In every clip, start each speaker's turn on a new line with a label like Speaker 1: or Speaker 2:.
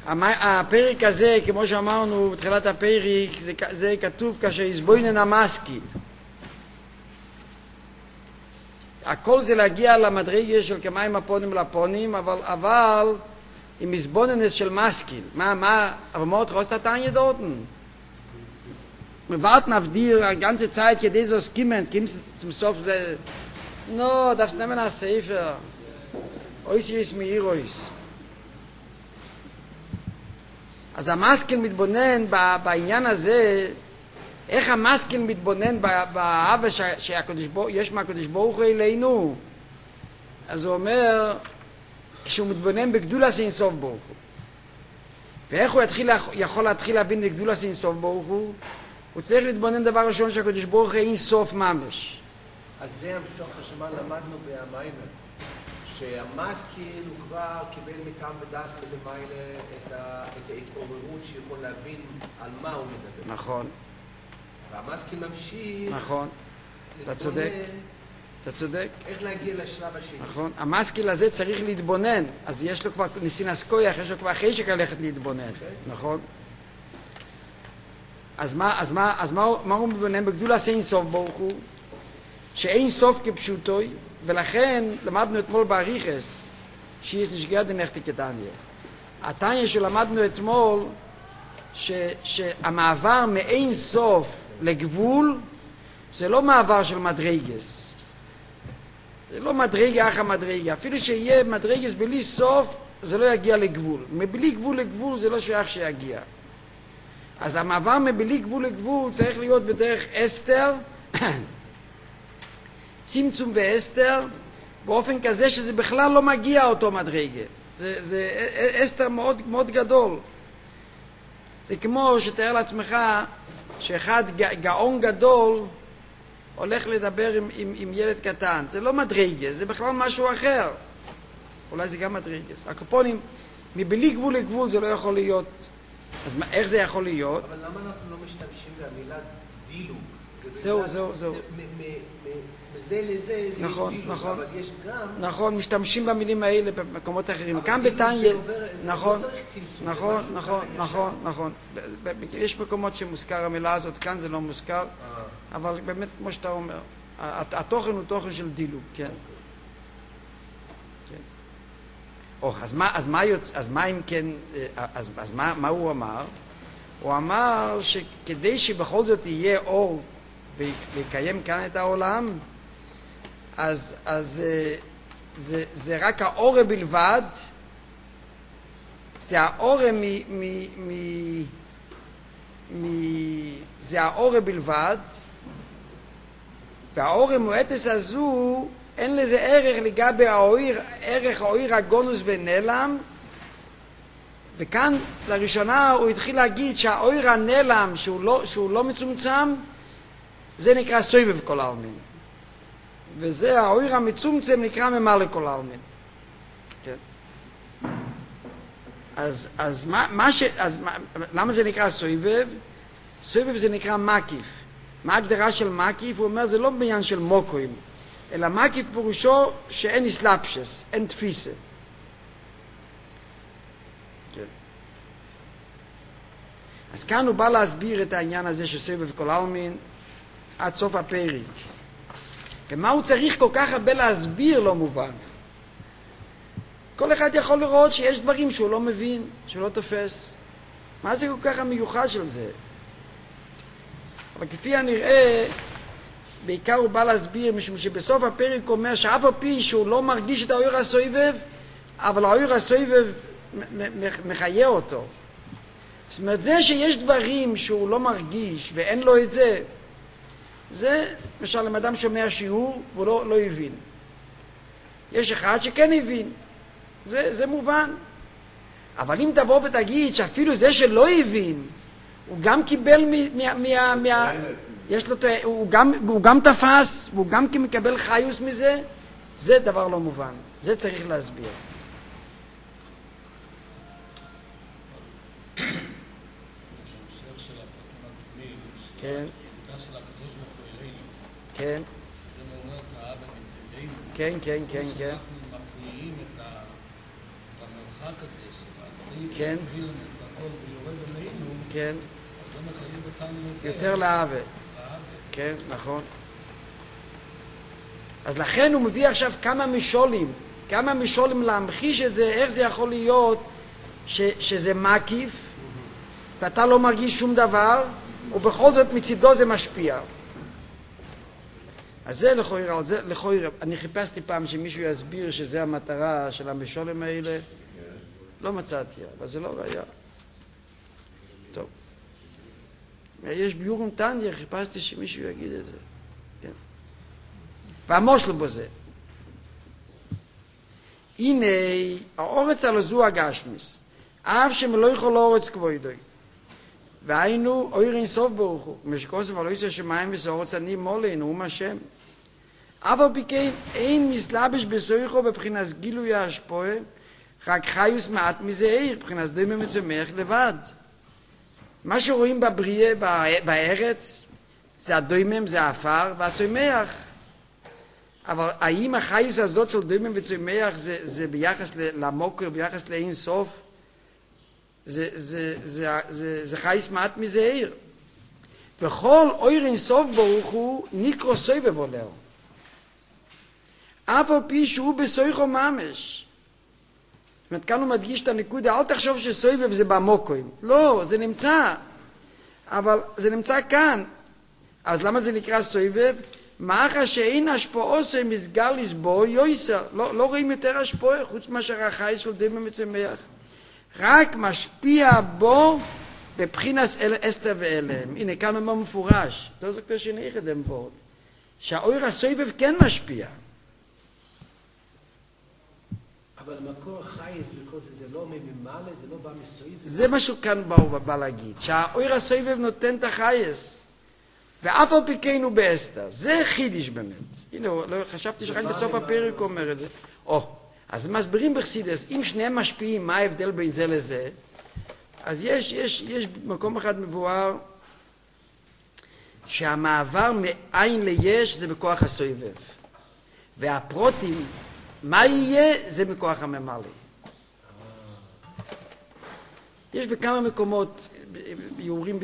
Speaker 1: הפרק הזה, כמו שאמרנו בתחילת הפרק, זה כתוב כאשר יסבוינן המשכיל. הכל זה להגיע למדרגה של כמים הפונים לפונים, אבל עם מסבוננס של משכיל. אבל מה עוד חוסט התניה דורten? Wir warten auf dir eine ganze Zeit, die so skimmen, kommst zum Sof. No, darfst nehmen als Sefer. Ois ist mir ois. אז המשכיל מתבונן בעניין הזה, איך המשכיל מתבונן באהבה שיש מהקדוש ברוך הוא אלינו. אז הוא אומר, כשהוא מתבונן בגדולת אין סוף ברוך הוא. ואיך הוא יכול להתחיל להבין בגדולת אין סוף ברוך הוא? הוא צריך להתבונן דבר ראשון שהקדוש ברוך הוא אין סוף ממש.
Speaker 2: אז זה המשוך שמה למדנו במיימר, שהמשכיל הוא כבר קיבל מטעם ודס ולמיילה את ההתעוררות שיכול להבין על מה הוא מדבר.
Speaker 1: נכון.
Speaker 2: והמשכיל ממשיך.
Speaker 1: נכון. אתה צודק. אתה צודק.
Speaker 2: איך להגיע לשלב השני.
Speaker 1: נכון. המשכיל הזה צריך להתבונן. אז יש לו כבר ניסינס כוח, יש לו כבר חשק ללכת להתבונן. נכון. אז מה הוא מתבונן? בגדולת אין סוף ברוך הוא, שאין סוף כפשוטוי, ולכן למדנו אתמול באריכס, שיש נשגר דנחתי כתניה. התניה שלמדנו אתמול, שהמעבר מאין סוף לגבול, זה לא מעבר של מדרגס. זה לא מדרגה אחר מדרגה. אפילו שיהיה מדרגס בלי סוף, זה לא יגיע לגבול. מבלי גבול לגבול זה לא שייך שיגיע. אז המעבר מבלי גבול לגבול צריך להיות בדרך אסתר, צמצום ואסתר, באופן כזה שזה בכלל לא מגיע אותו מדרגה. זה אסתר מאוד, מאוד גדול. זה כמו שתאר לעצמך שאחד גאון גדול הולך לדבר עם ילד קטן. זה לא מדרגה, זה בכלל משהו אחר. אולי זה גם מדרגה. הקופונים, מבלי גבול לגבול זה לא יכול להיות. אז איך זה יכול להיות?
Speaker 2: אבל למה אנחנו לא משתמשים במילה דילוג?
Speaker 1: זהו.
Speaker 2: מזה לזה זה
Speaker 1: נכון,
Speaker 2: יש דילוג,
Speaker 1: נכון.
Speaker 2: אבל יש גם...
Speaker 1: נכון, משתמשים במילים האלה במקומות אחרים. כאן בתניה... נכון, נכון. יש מקומות שמוזכר המילה הזאת, כאן זה לא מוזכר, אבל באמת, כמו שאתה אומר, התוכן הוא תוכן של דילוג, כן. אז מה הוא אמר? הוא אמר שכדי שבכל זאת יהיה אור ויקיים כאן את העולם, אז זה רק האור בלבד, זה האור זה האור בלבד, והאור המועטס הזו אין לזה ערך לגבי ערך האויר הגונוס ונעלם, וכאן לראשונה הוא התחיל להגיד שהאויר הנעלם שהוא לא מצומצם, זה נקרא סובב כל העלמין, וזה האויר המצומצם נקרא ממלא כל העלמין. כן. אז למה זה נקרא סובב? סובב זה נקרא מקיף. מה ההגדרה של מקיף? הוא אומר זה לא בעניין של מוקוים, אלא מקיף פירושו שאין אסלאפשס, אין תפיסה. כן. אז כאן הוא בא להסביר את העניין הזה של סובב כל העלמין עד סוף הפרק. ומה הוא צריך כל כך הרבה להסביר לא מובן. כל אחד יכול לראות שיש דברים שהוא לא מבין, שהוא לא תופס. מה זה כל כך המיוחד של זה? אבל כפי הנראה, בעיקר הוא בא להסביר, משום שבסוף הפרק אומר שאף על פי שהוא לא מרגיש את האויר הסובב, אבל האויר הסובב מחיה אותו. זאת אומרת, זה שיש דברים שהוא לא מרגיש ואין לו את זה, זה, למשל, אם אדם שומע שיעור והוא לא הבין. יש אחד שכן הבין. זה מובן. אבל אם תבוא ותגיד שאפילו זה שלא הבין, הוא גם קיבל יש לו, הוא גם תפס, והוא גם מקבל חיוס מזה, זה דבר לא מובן. זה צריך להסביר. כן. כן. כן.
Speaker 3: אנחנו מפניעים את המרחק הזה של
Speaker 1: כן.
Speaker 3: וילנס והכל ויורד עלינו,
Speaker 1: כן.
Speaker 3: אז זה מחייב אותנו
Speaker 1: יותר לאהבה. כן, נכון. אז לכן הוא מביא עכשיו כמה משולים להמחיש את זה, איך זה יכול להיות שזה מקיף, ואתה לא מרגיש שום דבר, ובכל זאת מצידו זה משפיע. אז זה לכויר, אני חיפשתי פעם שמישהו יסביר שזה המטרה של המשולים האלה, לא מצאתי, אבל זה לא ראייה. טוב. יש ביורם טניה, חיפשתי שמישהו יגיד את זה. כן. והמושל בו זה. הנה, האורץ על הזו הגשמיס, אף שמלא יכול לאורץ כבודוי. והיינו, אויר אין סוף ברוך הוא, משקוסף על איסר שמיים וסאורץ אני מולין, הוא השם. אבל פיקין, אין מסלבש בסויכו בבחינס גילוי ההשפועה, רק חיוס מעט מזה עיר, בבחינס דומה מצומח לבד. מה שרואים בבריאה, בארץ, זה הדוימם, זה האפר והצומח. אבל האם החיוס הזאת של דוימם וצומח זה ביחס למוקר, ביחס לאין סוף? זה חייס מעט מזעיר. וכל אויר אין סוף ברוך הוא נקרא סובב עולר. אף על פי שהוא בסויכו ממש. זאת אומרת, כאן הוא מדגיש את הנקודה, אל תחשוב שסובב זה במוקוים. לא, זה נמצא. אבל זה נמצא כאן. אז למה זה נקרא סובב? מאחר שאין השפועו זה מסגר לסבו יויסר. לא רואים יותר השפוע, חוץ מאשר החייס של דומה מצומח. רק משפיע בו בבחינס אסתר ואלם. הנה, כאן הוא מפורש. לא זה כבר שנעיך את dem וורט. שהאויר הסובב כן משפיע.
Speaker 2: אבל מקור חייס וכל זה לא ממעלה, זה לא בא מסובב.
Speaker 1: זה מה שהוא כאן בא להגיד. שהאויר הסובב נותן את החייס. ואף על פי כן הוא באסתר. זה חידיש באמת. הנה, חשבתי שרק בסוף הפרק הוא אומר את זה. אז מסבירים בחסידס, אם שניהם משפיעים, מה ההבדל בין זה לזה? אז יש מקום אחד מבואר שהמעבר מאין ליש זה בכוח הסובב. והפרוטים, מה יהיה? זה מכוח הממלא. יש בכמה מקומות ביורים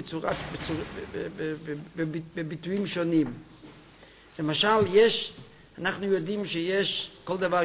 Speaker 1: בביטויים שונים. למשל, אנחנו יודעים שיש, כל דבר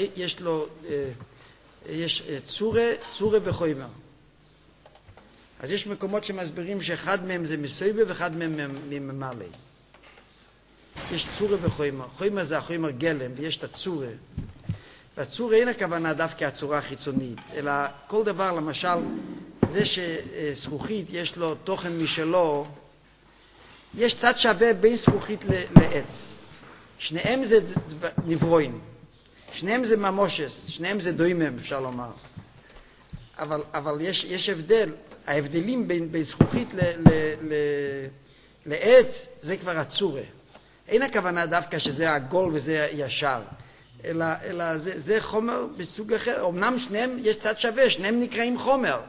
Speaker 1: יש צורה וחומר. אז יש מקומות שמסבירים שאחד מהם זה מסובב ואחד מהם ממלא. יש צורה וחומר. חומר זה החומר גלם ויש את הצורה. והצורה אין הכוונה דווקא הצורה החיצונית, אלא כל דבר, למשל, זה שזכוכית יש לו תוכן משלו, יש צד שווה בין זכוכית לעץ. שניהם זה נברואים, שניהם זה ממושס, שניהם זה דוימם, אפשר לומר. אבל יש הבדל, ההבדלים בין זכוכית לעץ, זה כבר הצורה. אין הכוונה דווקא שזה עגול וזה ישר, אלא זה חומר בסוג אחר. אמנם שניהם יש צד שווה, שניהם נקראים חומר.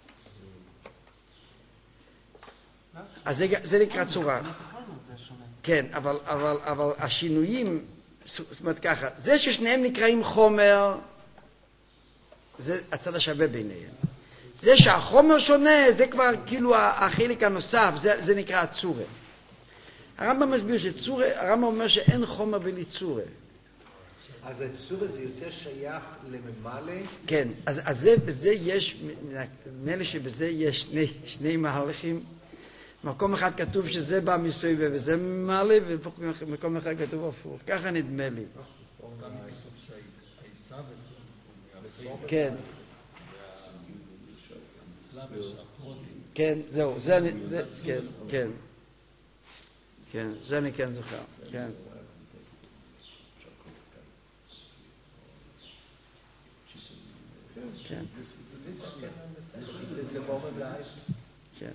Speaker 1: אז זה נקרא צורה. כן, אבל השינויים, זאת אומרת ככה, זה ששניהם נקראים חומר, זה הצד השווה ביניהם. זה שהחומר שונה, זה כבר כאילו החלק הנוסף, זה נקרא הצורה. הרמב"ם מסביר שצורה, הרמב"ם אומר שאין חומר בלי צורה.
Speaker 2: אז הצורה זה יותר שייך לממלא?
Speaker 1: כן, אז בזה יש, נדמה לי שבזה יש שני מהלכים. מקום אחד כתוב שזה בא מסובב וזה ממלא, ומקום אחד כתוב הפוך. ככה נדמה לי. כן. כן, זהו, כן. כן, זה אני כן זוכר. כן. כן. כן.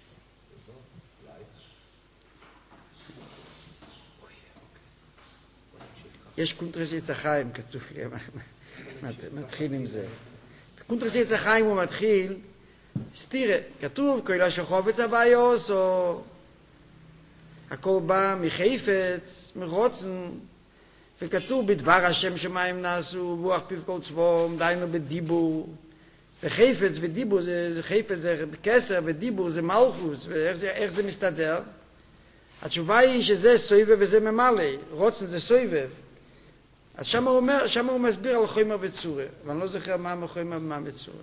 Speaker 1: יש קונטרס יצא חיים, כתוב, מתחיל עם זה. קונטרס יצא חיים הוא מתחיל, סתירה, כתוב, כל השחובץ הוויוס, או הכל בא מחפץ, מרוצן, וכתוב בדבר השם שמיים נעשו, רוח פיו כל צבום, דיינו בדיבור, וחפץ ודיבור זה חפץ זה כסר ודיבור זה מלכוס, ואיך זה מסתדר? התשובה היא שזה סויבב וזה ממלא, רוצן זה סויבב. אז שם הוא מסביר על חומר וצורה, ואני לא זוכר מה החומר ומה מצורה.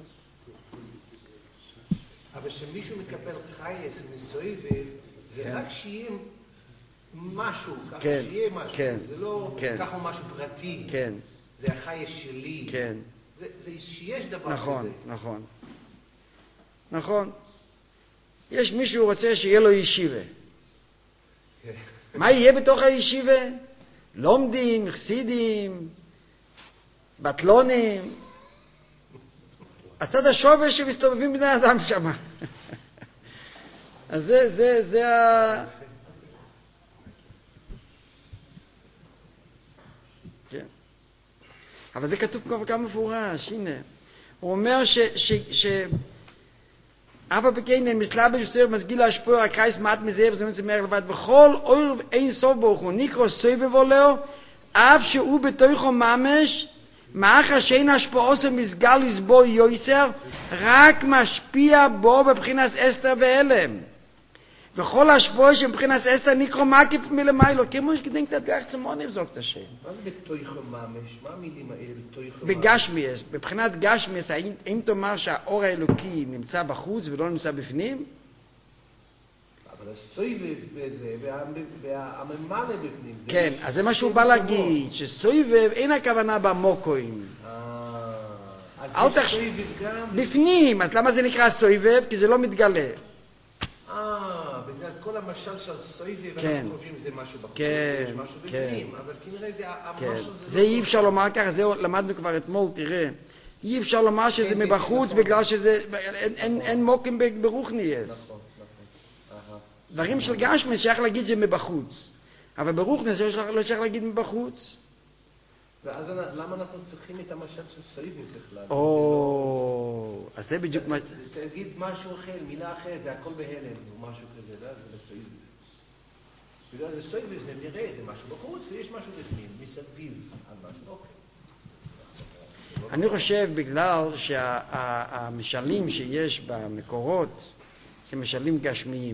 Speaker 2: אבל שמישהו מקבל חייס מסויבב, זה רק שיהיה משהו, ככה שיהיה משהו, זה לא ככה משהו פרטי, זה החייס שלי, זה שיש דבר כזה.
Speaker 1: נכון. יש מישהו רוצה שיהיה לו ישיבה. מה יהיה בתוך הישיבה? לומדים, חסידים, בטלונים, הצד השווה שמסתובבים בני אדם שם. אז זה ה... כן. אבל זה כתוב כבר כמה מפורש, הנה. הוא אומר אף הפקינן מסלבש וסויר מסגיל להשפוע הקרייס מעט מזהב זמן צמר לבד וכל אור אין סוף ברוך הוא נקרא סובב עולו אף שהוא בתוכו ממש מאחר שאין השפוע עושה מסגל לסבו יויסר רק משפיע בו בבחינס אסתר ואלם וכל השפוע שבבחינס אסתר נקרא מקיף מלמיילו כמו שגדנק את כך צמון יבזוק את השם
Speaker 2: מה זה בתוכו ממש? מה המילים האלה בתוכו ממש?
Speaker 1: בגשמיאס, בבחינת גשמיאס האם תאמר שהאור האלוקי נמצא בחוץ ולא נמצא בפנים?
Speaker 2: אבל הסויבב בזה והממלא בפנים
Speaker 1: כן, אז זה מה שהוא בא להגיד שסויבב אין הכוונה במוקוים
Speaker 2: אז יש סויבב גם
Speaker 1: בפנים, אז למה זה נקרא סויבב? כי זה לא מתגלה
Speaker 2: בגלל כל המשל של סויבב אנחנו חושבים שזה משהו בחוץ, יש משהו בפנים, אבל כנראה זה המשל
Speaker 1: זה אי אפשר לומר ככה, זה למדנו כבר אתמול, תראה, אי אפשר לומר שזה מבחוץ בגלל שזה, אין מוקים ברוכניאס. דברים של גשמי שייך להגיד זה מבחוץ, אבל ברוכניאס לא שייך להגיד מבחוץ.
Speaker 2: ואז למה אנחנו צריכים את המשל של סויבב בכלל?
Speaker 1: אז זה בדיוק מה...
Speaker 2: תגיד משהו אחר, מילה אחרת, זה הכל בהלם, או משהו כזה, זה סויבב. בגלל זה סויבב זה נראה, זה משהו בחוץ, ויש משהו בפנים, מסביב על משהו,
Speaker 1: אני חושב בגלל שהמשלים שיש במקורות, זה משלים גשמיים.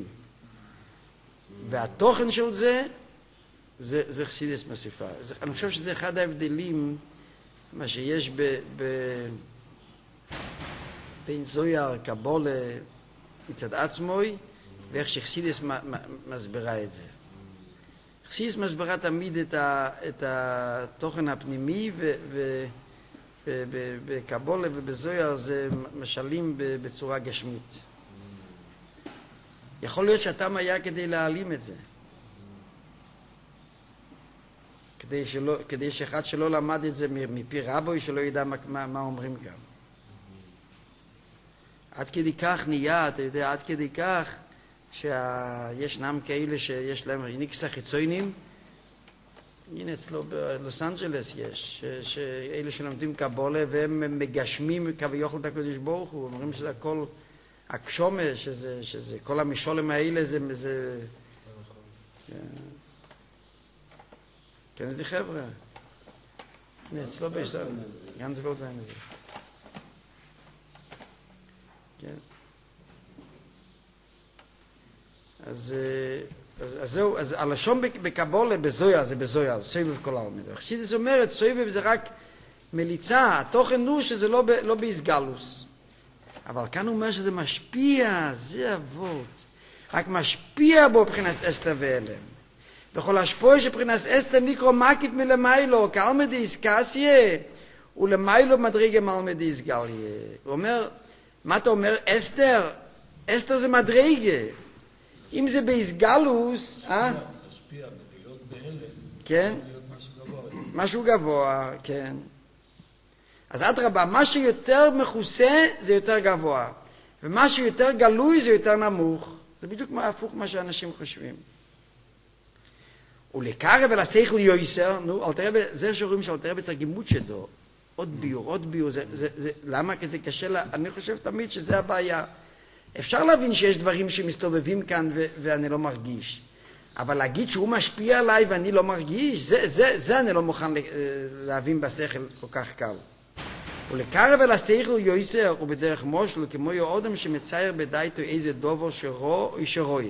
Speaker 1: והתוכן של זה חסידס מוסיפה. אני חושב שזה אחד ההבדלים מה שיש בין זויר, קבולה, מצד עצמוי, ואיך שחסידס מסבירה את זה. חסידס מסבירה תמיד את התוכן הפנימי, ובקבולה ובזויר זה משלים בצורה גשמית. יכול להיות שהטעם היה כדי להעלים את זה. כדי שאחד שלא למד את זה מפי רבוי, שלא ידע מה אומרים כאן. עד כדי כך נהיה, אתה יודע, עד כדי כך שישנם כאלה שיש להם ניקסה חיצוינים. הנה אצלו בלוס אנג'לס יש, שאלה שלומדים קבולה והם מגשמים כביכול את הקדוש ברוך הוא, אומרים שזה הכל הקשומה, שזה כל המשולם האלה זה כן, זה חבר'ה. הנה, אצלו בישראל. ganz wohl sein זה. כן. אז זהו, אז הלשון בקבולה, בזויה, זה בזויה, זה סויבב כל העומד. חסידס אומרת, סויבב זה רק מליצה, התוכן הוא שזה לא בהסגלוס. אבל כאן הוא אומר שזה משפיע, זה אבות. רק משפיע בו מבחינת אסתר ואלם. וכל השפוע שבחינת אסתר נקרא מקיף מלמיילו, כעלמא דאיסקסיה, ולמיילו מדרגה מעלמא דאיסגליה. הוא אומר, מה אתה אומר? אסתר? אסתר זה מדרגה. אם זה באיסגלוס,
Speaker 3: משפיע להיות בהלם.
Speaker 1: כן?
Speaker 3: להיות משהו גבוה.
Speaker 1: משהו גבוה, כן. אז אדרבה, מה שיותר מכוסה זה יותר גבוה, ומה שיותר גלוי זה יותר נמוך. זה בדיוק הפוך מה שאנשים חושבים. ולקרב אל השכל יויסר, זה שרואים שאלתר רבי צריך גימות שדו, עוד ביור, למה? כי זה קשה, אני חושב תמיד שזה הבעיה. אפשר להבין שיש דברים שמסתובבים כאן ואני לא מרגיש, אבל להגיד שהוא משפיע עליי ואני לא מרגיש, זה אני לא מוכן להבין בשכל כל כך קל. ולקרב אל השכל יויסר ובדרך מושל כמו יאודם שמצייר בדייתו איזה דובר שרואה.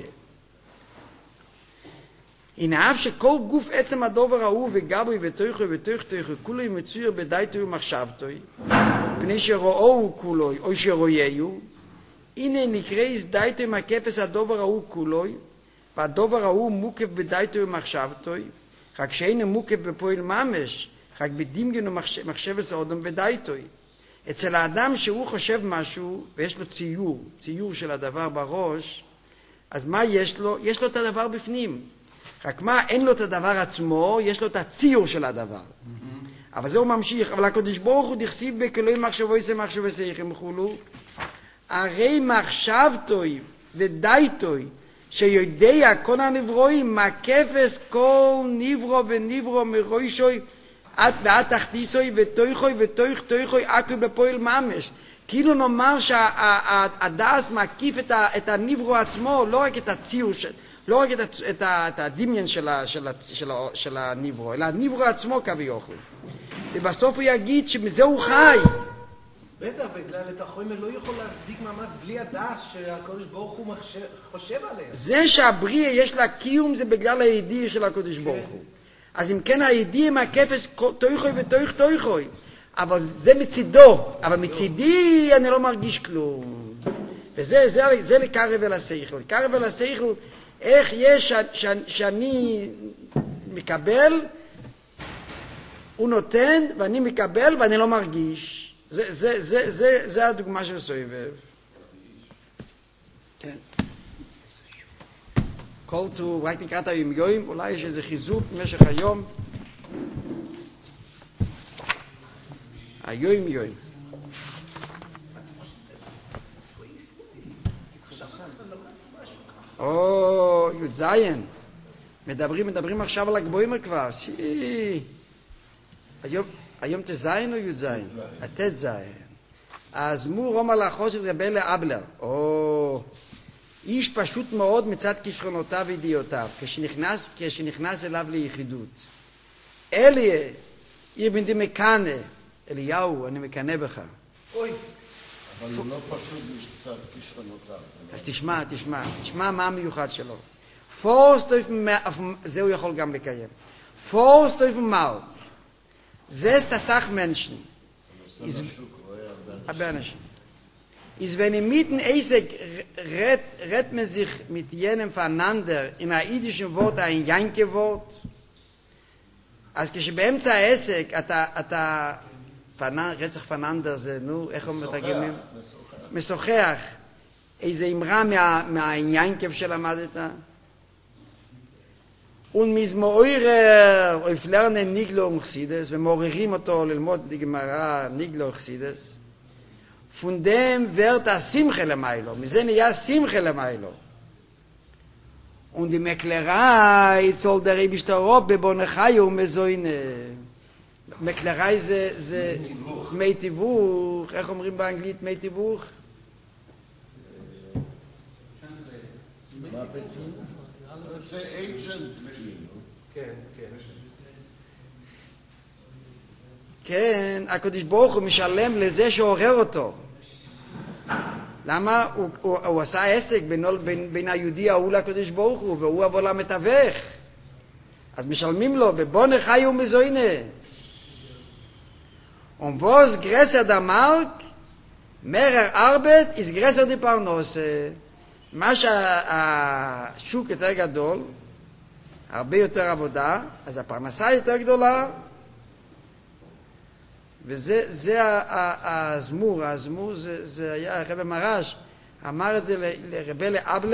Speaker 1: הנה אף שכל גוף עצם הדובר ההוא וגבוי ותויכו ותויכו כולו מצויר בדייתו ומחשבתו פני שרואו כולו או שרויהו הנה נקרא דייתו עם הכפס הדובר ההוא כולו והדובר ההוא מוקף בדייתו ומחשבתו רק שאין מוקף בפועל ממש רק בדמגן ומחשבס האדם בדייתו אצל האדם שהוא חושב משהו ויש לו ציור של הדבר בראש אז מה יש לו? יש לו את הדבר בפנים רק מה, אין לו את הדבר עצמו, יש לו את הציור של הדבר. אבל זה הוא ממשיך. אבל הקדוש ברוך הוא דכסיב בכלוי מחשבו סייכם וכולו. הרי מחשבתוי ודייתוי שיודע כל הנברואים מקפס כל נברו ונברו מרוישוי ועד תחתיסוי ותויכוי ותויכוי עקב בפועל ממש. כאילו נאמר שהדס מקיף את הנברו עצמו, לא רק את הציור של... לא רק את הדמיין של הנברו, אלא הנברו עצמו כביכול. ובסוף הוא יגיד שמזה הוא חי.
Speaker 2: בטח, בגלל את החומר לא יכול להחזיק מאמץ בלי הדעת שהקדוש ברוך הוא חושב עליה.
Speaker 1: זה שהבריא יש לה קיום זה בגלל הידיע של הקדוש ברוך הוא. אז אם כן הידיע מהכפס תויכוי ותויכוי, אבל זה מצידו, אבל מצידי אני לא מרגיש כלום. וזה לקרב אל השכל. לקרב אל השכל איך יש שאני מקבל, הוא נותן ואני מקבל ואני לא מרגיש. זה הדוגמה של סובב. כן. כל טוב, רק נקרא את היום, אולי יש איזה חיזוק במשך היום. היום. או, י"ז. מדברים עכשיו על הגבוהים כבר. היום תזיין או י"ז? תזיין. אז מו רומא לאחוז את רבי לאבלר. או, איש פשוט מאוד מצד כישרונותיו וידיעותיו, כשנכנס אליו ליחידות. אליה, עיר בן די מקנה, אליהו, אני מקנה בך.
Speaker 2: אוי.
Speaker 3: אבל הוא לא פשוט מצד כישרונותיו.
Speaker 1: אז תשמע מה המיוחד שלו. פורסט זה הוא יכול גם לקיים. פורסט auf mal. Zest asach Menschen. הרבה אנשים. Is wenn im mitten eisig redt man sich mit jenem voneinander in einem jüdischen Wort ein Janke-Wort. אז כשבאמצע העסק אתה רצח פננדר זה, נו, איך הם מתרגמים? משוחח. איזה אמרה מהעניינקב שלמדת? ומזמוירר, אוף לרנן ניגלו חסידס, ומעוררים אותו ללמוד גמרא ניגלו חסידס. פונדם ורט השמחה למיילו, מזה נהיה שמחה למיילו. Und die Mäklerei soll der Rebischter Rob bebonechai ומזוינה. מקלראי זה מי תיווך, איך אומרים באנגלית מי תיווך?
Speaker 3: זה אייג'נט.
Speaker 2: כן.
Speaker 1: כן, הקדוש ברוך הוא משלם לזה שעורר אותו. למה? הוא עשה עסק בין היהודי ההוא לקדוש ברוך הוא, והוא עבור למתווך. אז משלמים לו, בבונה חי ומזוינה. Und was größer der Mark, mehr Arbeit ist größer die Parnose. מה שהשוק יותר גדול, הרבה יותר עבודה, אז הפרנסה יותר גדולה, וזה הזמור. הזמור זה היה הרב מרש, אמר את זה לרבי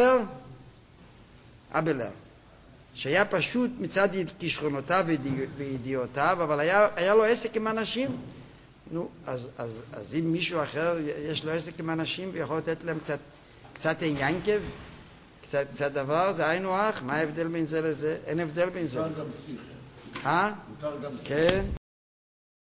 Speaker 1: לאבלר, שהיה פשוט מצד כישרונותיו וידיעותיו, אבל היה לו עסק עם אנשים. נו, אז אם מישהו אחר יש לו עסק עם אנשים ויכול לתת להם קצת ינקב, קצת דבר, זה היינו אח, מה ההבדל בין זה לזה? אין הבדל בין זה לזה.
Speaker 3: מותר גם שיחה.
Speaker 1: כן.